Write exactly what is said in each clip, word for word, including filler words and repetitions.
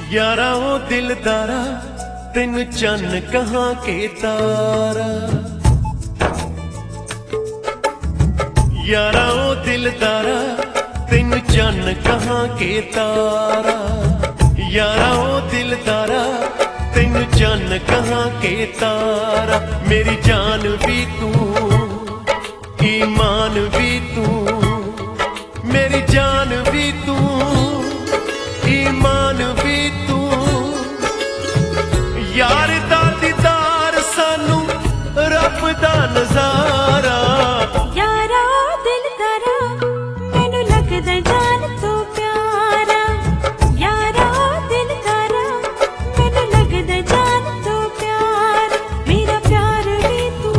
यारा ओ दिलदारा तेन चन्न कहाँ के तारा। यारा ओ दिलदारा तेन चन्न कहाँ के तारा। यारा ओ दिलदारा तेन चन्न कहाँ के तारा। मेरी जान भी तू ईमान भी तू, मेरी जान भी तू ईमान भी तू। यार दा दीदार सानू रब दा नजारा। यारा दिलदारा मैनू लगदा जान तो प्यारा। यारा दिलदारा मैनू लगदा जान तो प्यारा। मेरा प्यार भी तू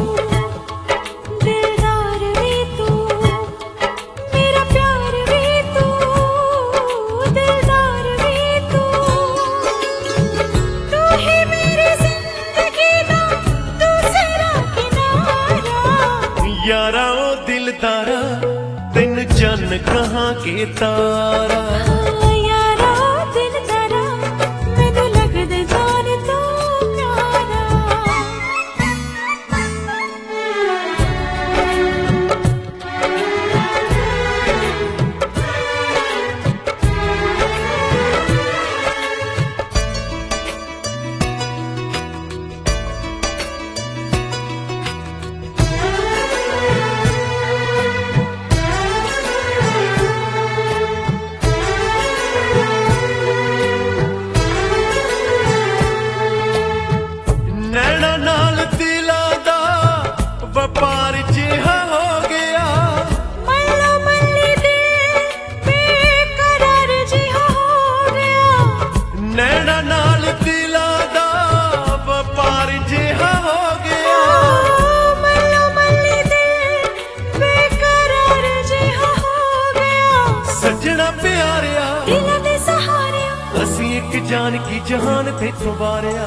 दिलदार भी तू, मेरा प्यार भी तू दिलदार भी तू। तू ही मेरी जिंदगी दा दूसरा किनारा। यारा ओ दिलदारा तेन चन्न कहाँ के तारा। यारा दिलदारा मैनू लगदा जान तो प्यारा। नैना नाल दिला दा व्यापार जिहा हो गया। मल्लो मल्ली दिल बेकरार जिहा हो गया। नैना नाल दिला दा व्यापार जिहा हो गया। मल्लो मल्ली दिल बेकरार जिहा हो गया। सजना प्यारिया दिल दे सहारे असी एक जान की जहान ते चुबारिया।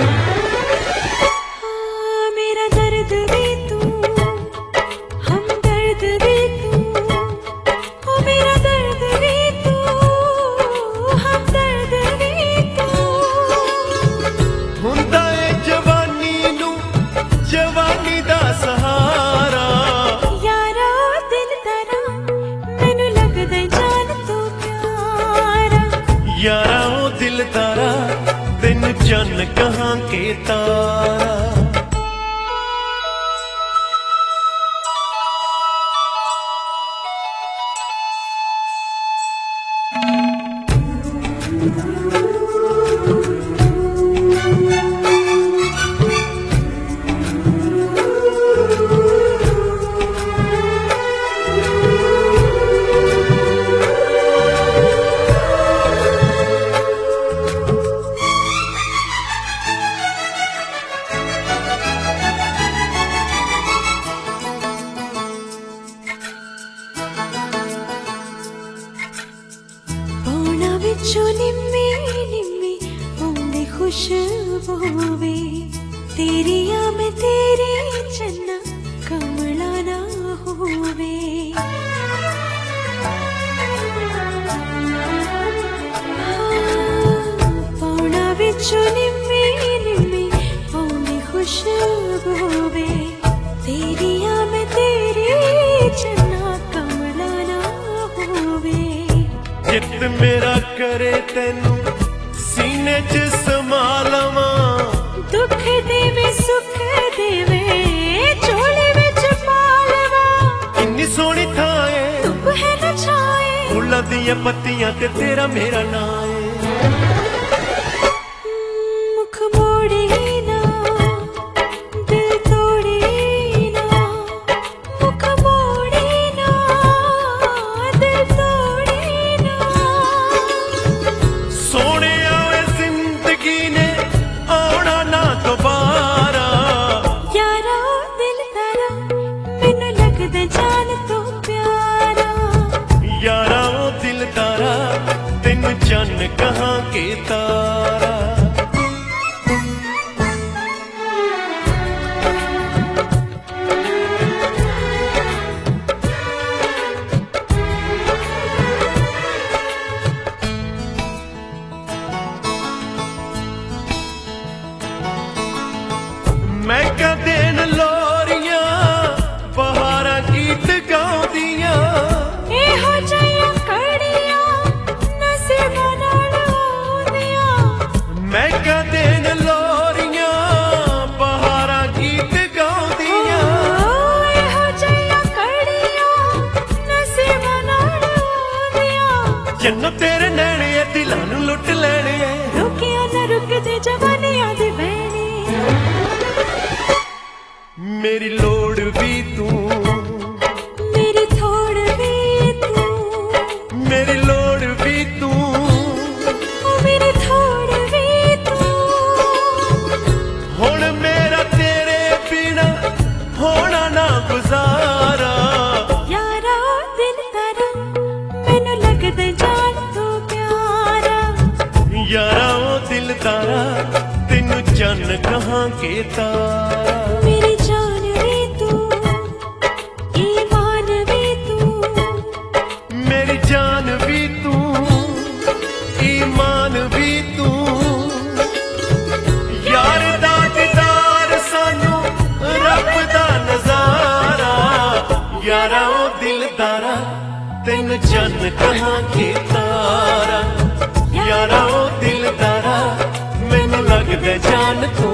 मेरा दर्द भी तू हम दर्द भी तू। ओ मेरा दर्द भी तू हम दर्द भी तू। हुंदा ए जवानी नू जवानी दा सहारा। यारा दिलदारा मैनू लगदा जान तो प्यारा। यारा ओ दिलदारा तेन चन्न कहाँ के तारा। पौना विचों निम्मी निम्मी आउंदी खुशबू वे। तेरिया मैं तेरी चन्ना कमला ना होवे। पौना विचों निम्मी निम्मी आउंदी खुशबू वे। तेरिया मैं तेरी चन्ना कमला ना होवे। जित मेरा करे तेनू सीने च समा लवां। दुख देवे सुख देवे झोली विच पा लवां। इन्नी सोहनी थां ऐ धुप है न छाए फुल्लां दियां पत्तियां ते तेरा मेरा नां ऐ। मुख मोड़े ना दिल तोड़े ना। मुख मोड़े ना दिल तोड़े ना। सोने आवे जिंदगी ने आना ना दोबारा। यारा दिलदारा मैनू लगदा जान तो प्यारा। यारा ओ दिलदारा तेन चन्न कहाँ के मेरी लोड़ भी तू, मेरी थोड़ भी तू, मेरी लोड़ भी तू, ओ मेरी थोड़ भी तू। हुण मेरा तेरे बिना होना ना गुजारा। यारा दिल तारा मैनू लगदा जान तू प्यारा। यारा ओ दिल तारा तेनू चन्न कहाँ के तारा। मेरी जान भी तू, ईमान भी तू, मेरी जान भी तू, ईमान भी तू। यार दा दीदार सानू रब दा नजारा। यारा ओ दिलदारा तेनू चन्न कहाँ के तारा। यारा ओ दिलदारा मैनू लगदा जान तू